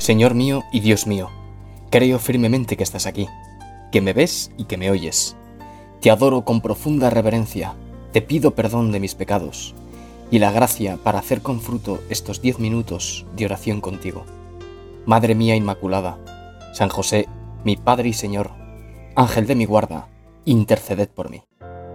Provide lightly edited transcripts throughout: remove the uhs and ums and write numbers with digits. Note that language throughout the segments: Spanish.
Señor mío y Dios mío, creo firmemente que estás aquí, que me ves y que me oyes. Te adoro con profunda reverencia, te pido perdón de mis pecados y la gracia para hacer con fruto estos 10 minutos de oración contigo. Madre mía Inmaculada, San José, mi Padre y Señor, Ángel de mi guarda, interceded por mí.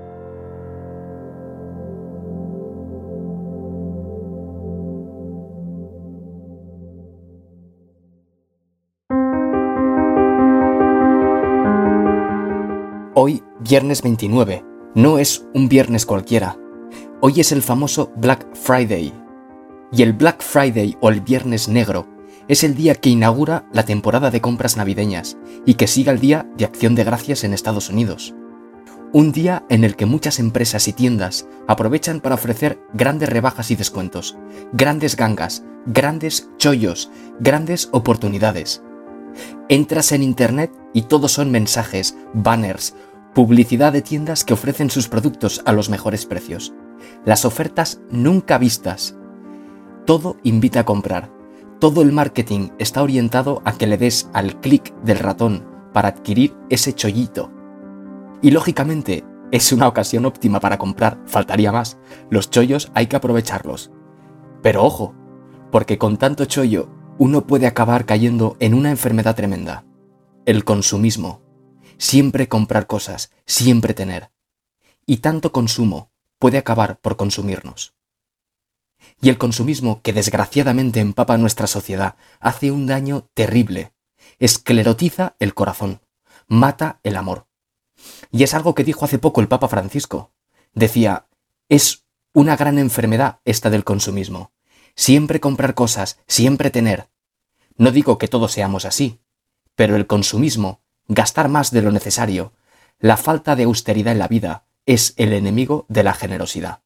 Hoy, viernes 29, no es un viernes cualquiera. Hoy es el famoso Black Friday. Y el Black Friday o el Viernes Negro es el día que inaugura la temporada de compras navideñas y que sigue el Día de Acción de Gracias en Estados Unidos. Un día en el que muchas empresas y tiendas aprovechan para ofrecer grandes rebajas y descuentos, grandes gangas, grandes chollos, grandes oportunidades. Entras en internet y todos son mensajes, banners, publicidad de tiendas que ofrecen sus productos a los mejores precios. Las ofertas nunca vistas. Todo invita a comprar. Todo el marketing está orientado a que le des al clic del ratón para adquirir ese chollito. Y lógicamente es una ocasión óptima para comprar, faltaría más. Los chollos hay que aprovecharlos. Pero ojo, porque con tanto chollo uno puede acabar cayendo en una enfermedad tremenda. El consumismo. Siempre comprar cosas, siempre tener. Y tanto consumo puede acabar por consumirnos. Y el consumismo que desgraciadamente empapa nuestra sociedad hace un daño terrible. Esclerotiza el corazón, mata el amor. Y es algo que dijo hace poco el Papa Francisco. Decía, es una gran enfermedad esta del consumismo. Siempre comprar cosas, siempre tener. No digo que todos seamos así, pero el consumismo, gastar más de lo necesario, la falta de austeridad en la vida, es el enemigo de la generosidad.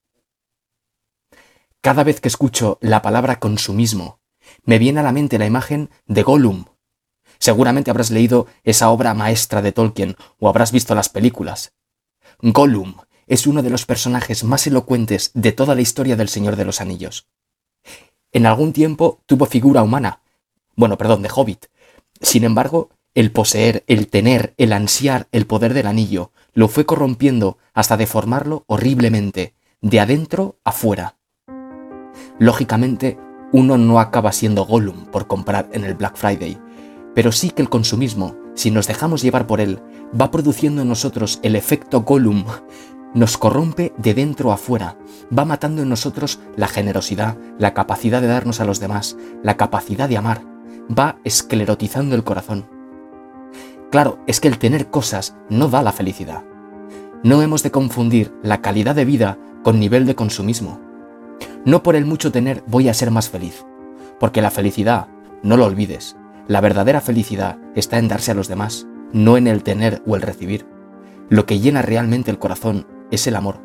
Cada vez que escucho la palabra consumismo, me viene a la mente la imagen de Gollum. Seguramente habrás leído esa obra maestra de Tolkien o habrás visto las películas. Gollum es uno de los personajes más elocuentes de toda la historia del Señor de los Anillos. En algún tiempo tuvo figura humana, de hobbit. Sin embargo, el poseer, el tener, el ansiar el poder del anillo lo fue corrompiendo hasta deformarlo horriblemente, de adentro a fuera. Lógicamente, uno no acaba siendo Gollum por comprar en el Black Friday, pero sí que el consumismo, si nos dejamos llevar por él, va produciendo en nosotros el efecto Gollum. Nos corrompe de dentro a fuera, va matando en nosotros la generosidad, la capacidad de darnos a los demás, la capacidad de amar, va esclerotizando el corazón. Claro, es que el tener cosas no da la felicidad. No hemos de confundir la calidad de vida con nivel de consumismo. No por el mucho tener voy a ser más feliz, porque la felicidad, no lo olvides, la verdadera felicidad está en darse a los demás, no en el tener o el recibir. Lo que llena realmente el corazón es el amor.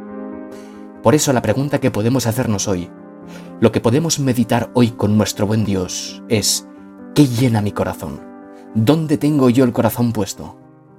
Por eso la pregunta que podemos hacernos hoy, lo que podemos meditar hoy con nuestro buen Dios es, ¿qué llena mi corazón? ¿Dónde tengo yo el corazón puesto?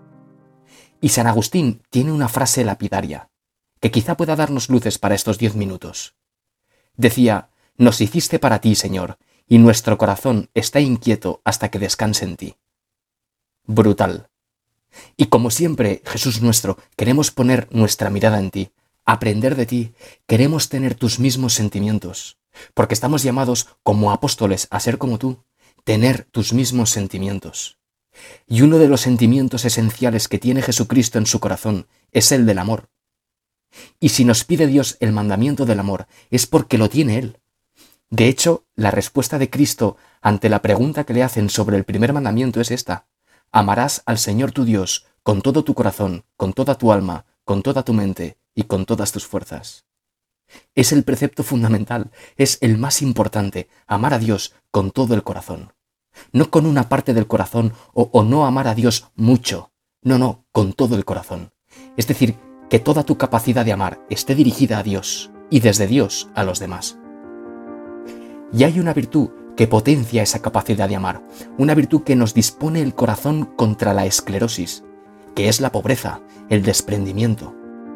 Y San Agustín tiene una frase lapidaria, que quizá pueda darnos luces para estos 10 minutos. Decía, nos hiciste para ti, Señor, y nuestro corazón está inquieto hasta que descanse en ti. Brutal. Y como siempre, Jesús nuestro, queremos poner nuestra mirada en ti, aprender de ti, queremos tener tus mismos sentimientos, porque estamos llamados como apóstoles a ser como tú, tener tus mismos sentimientos. Y uno de los sentimientos esenciales que tiene Jesucristo en su corazón es el del amor. Y si nos pide Dios el mandamiento del amor, es porque lo tiene Él. De hecho, la respuesta de Cristo ante la pregunta que le hacen sobre el primer mandamiento es esta: amarás al Señor tu Dios con todo tu corazón, con toda tu alma, con toda tu mente y con todas tus fuerzas. Es el precepto fundamental, es el más importante, amar a Dios con todo el corazón. No con una parte del corazón o no amar a Dios mucho, no, con todo el corazón. Es decir, que toda tu capacidad de amar esté dirigida a Dios y desde Dios a los demás. Y hay una virtud que potencia esa capacidad de amar, una virtud que nos dispone el corazón contra la esclerosis, que es la pobreza, el desprendimiento.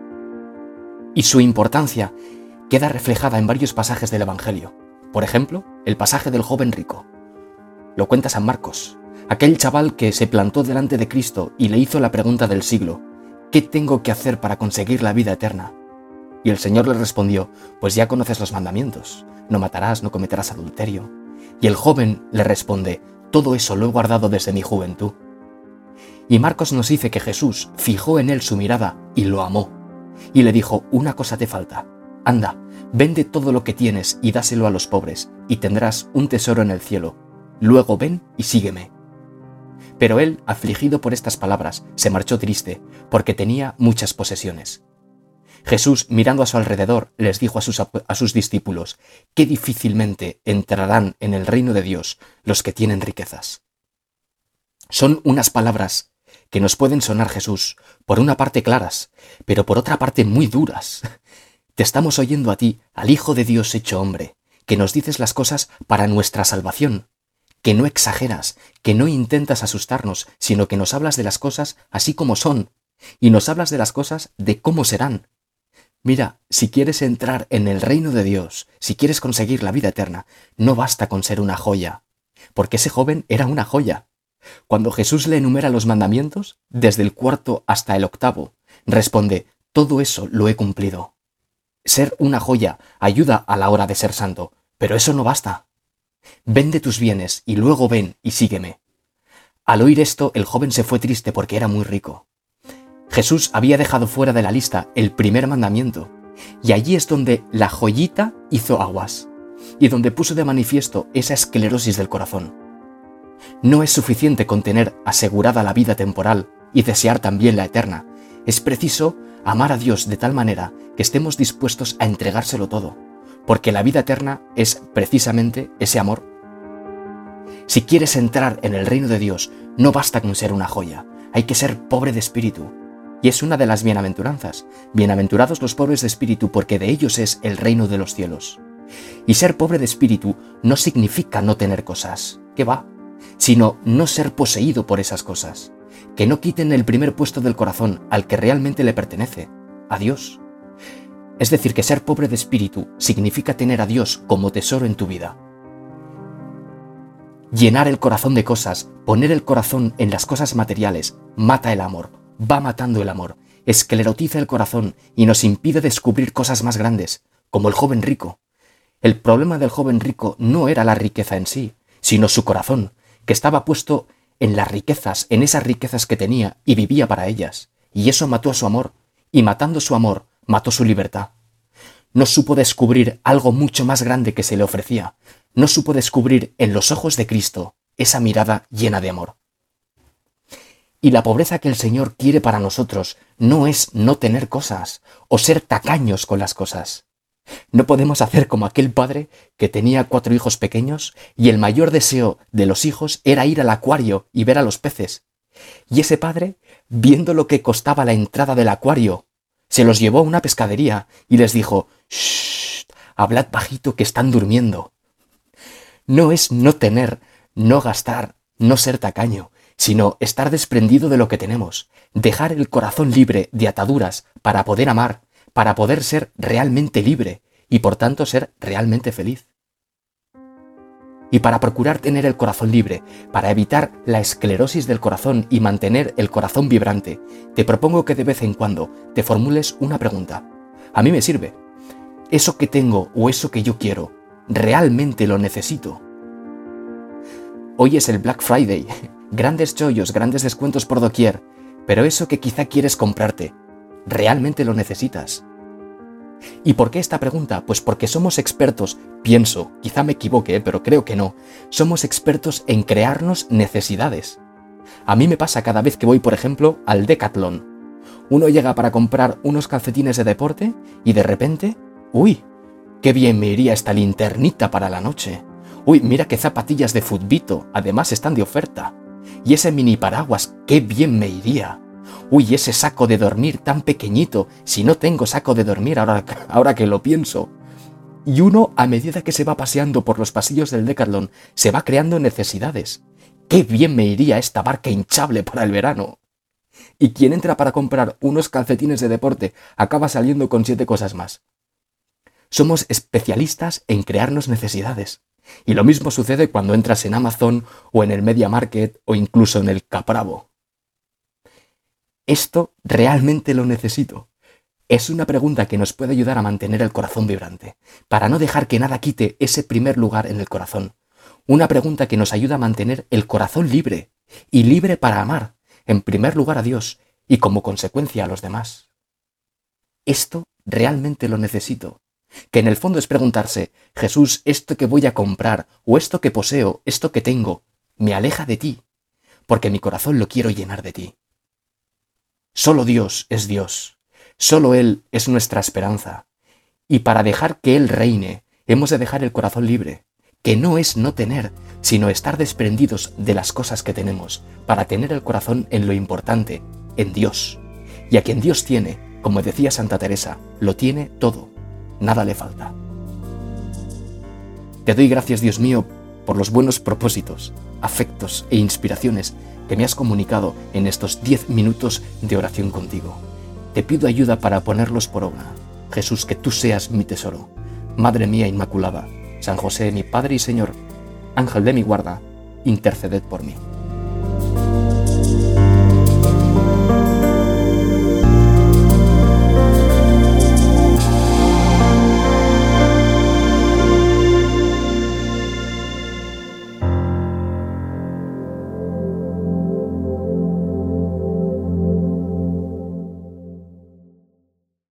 Y su importancia queda reflejada en varios pasajes del Evangelio. Por ejemplo, el pasaje del joven rico. Lo cuenta San Marcos. Aquel chaval que se plantó delante de Cristo y le hizo la pregunta del siglo: ¿qué tengo que hacer para conseguir la vida eterna? Y el Señor le respondió: pues ya conoces los mandamientos. No matarás, no cometerás adulterio. Y el joven le responde: todo eso lo he guardado desde mi juventud. Y Marcos nos dice que Jesús fijó en él su mirada y lo amó. Y le dijo: una cosa te falta. Anda, vende todo lo que tienes y dáselo a los pobres, y tendrás un tesoro en el cielo. Luego ven y sígueme. Pero él, afligido por estas palabras, se marchó triste, porque tenía muchas posesiones. Jesús, mirando a su alrededor, les dijo a sus discípulos: qué difícilmente entrarán en el reino de Dios los que tienen riquezas. Son unas palabras que nos pueden sonar, Jesús, por una parte claras, pero por otra parte muy duras. Te estamos oyendo a ti, al Hijo de Dios hecho hombre, que nos dices las cosas para nuestra salvación, que no exageras, que no intentas asustarnos, sino que nos hablas de las cosas así como son, y nos hablas de las cosas de cómo serán. Mira, si quieres entrar en el reino de Dios, si quieres conseguir la vida eterna, no basta con ser una joya, porque ese joven era una joya. Cuando Jesús le enumera los mandamientos, desde el 4º hasta el 8º, responde: todo eso lo he cumplido. Ser una joya ayuda a la hora de ser santo, pero eso no basta. Vende tus bienes y luego ven y sígueme. Al oír esto, el joven se fue triste porque era muy rico. Jesús había dejado fuera de la lista el primer mandamiento, y allí es donde la joyita hizo aguas, y donde puso de manifiesto esa esclerosis del corazón. No es suficiente con tener asegurada la vida temporal y desear también la eterna. Es preciso amar a Dios de tal manera que estemos dispuestos a entregárselo todo, porque la vida eterna es precisamente ese amor. Si quieres entrar en el reino de Dios, no basta con ser una joya, hay que ser pobre de espíritu. Y es una de las bienaventuranzas. Bienaventurados los pobres de espíritu, porque de ellos es el reino de los cielos. Y ser pobre de espíritu no significa no tener cosas, ¿qué va?, sino no ser poseído por esas cosas, que no quiten el primer puesto del corazón al que realmente le pertenece, a Dios. Es decir, que ser pobre de espíritu significa tener a Dios como tesoro en tu vida. Llenar el corazón de cosas, poner el corazón en las cosas materiales, mata el amor, va matando el amor, esclerotiza el corazón y nos impide descubrir cosas más grandes, como el joven rico. El problema del joven rico no era la riqueza en sí, sino su corazón, que estaba puesto en las riquezas, en esas riquezas que tenía y vivía para ellas. Y eso mató a su amor, y matando su amor, mató su libertad. No supo descubrir algo mucho más grande que se le ofrecía. No supo descubrir en los ojos de Cristo esa mirada llena de amor. Y la pobreza que el Señor quiere para nosotros no es no tener cosas o ser tacaños con las cosas. No podemos hacer como aquel padre que tenía 4 hijos pequeños y el mayor deseo de los hijos era ir al acuario y ver a los peces. Y ese padre, viendo lo que costaba la entrada del acuario, se los llevó a una pescadería y les dijo: «Shh, hablad bajito que están durmiendo». No es no tener, no gastar, no ser tacaño, sino estar desprendido de lo que tenemos, dejar el corazón libre de ataduras para poder amar, para poder ser realmente libre y por tanto ser realmente feliz. Y para procurar tener el corazón libre, para evitar la esclerosis del corazón y mantener el corazón vibrante, te propongo que de vez en cuando te formules una pregunta. A mí me sirve. ¿Eso que tengo o eso que yo quiero, realmente lo necesito? Hoy es el Black Friday, grandes chollos, grandes descuentos por doquier, pero eso que quizá quieres comprarte, ¿realmente lo necesitas? ¿Y por qué esta pregunta? Pues porque somos expertos, pienso, quizá me equivoque, pero creo que no, somos expertos en crearnos necesidades. A mí me pasa cada vez que voy, por ejemplo, al Decathlon. Uno llega para comprar unos calcetines de deporte y de repente, ¡uy! ¡Qué bien me iría esta linternita para la noche! ¡Uy, mira qué zapatillas de futbito! Además están de oferta. Y ese mini paraguas, ¡qué bien me iría! Uy, ese saco de dormir tan pequeñito, si no tengo saco de dormir ahora que lo pienso. Y uno, a medida que se va paseando por los pasillos del Decathlon, se va creando necesidades. ¡Qué bien me iría esta barca hinchable para el verano! Y quien entra para comprar unos calcetines de deporte acaba saliendo con 7 cosas más. Somos especialistas en crearnos necesidades. Y lo mismo sucede cuando entras en Amazon o en el Media Market o incluso en el Capravo. ¿Esto realmente lo necesito? Es una pregunta que nos puede ayudar a mantener el corazón vibrante, para no dejar que nada quite ese primer lugar en el corazón. Una pregunta que nos ayuda a mantener el corazón libre, y libre para amar, en primer lugar a Dios y como consecuencia a los demás. ¿Esto realmente lo necesito? Que en el fondo es preguntarse, Jesús, esto que voy a comprar, o esto que poseo, esto que tengo, me aleja de ti, porque mi corazón lo quiero llenar de ti. Solo Dios es Dios, solo Él es nuestra esperanza, y para dejar que Él reine, hemos de dejar el corazón libre, que no es no tener, sino estar desprendidos de las cosas que tenemos, para tener el corazón en lo importante, en Dios. Y a quien Dios tiene, como decía Santa Teresa, lo tiene todo, nada le falta. Te doy gracias, Dios mío, por los buenos propósitos, afectos e inspiraciones que me has comunicado en estos 10 minutos de oración contigo. Te pido ayuda para ponerlos por obra. Jesús, que tú seas mi tesoro. Madre mía Inmaculada, San José, mi Padre y Señor, Ángel de mi guarda, interceded por mí.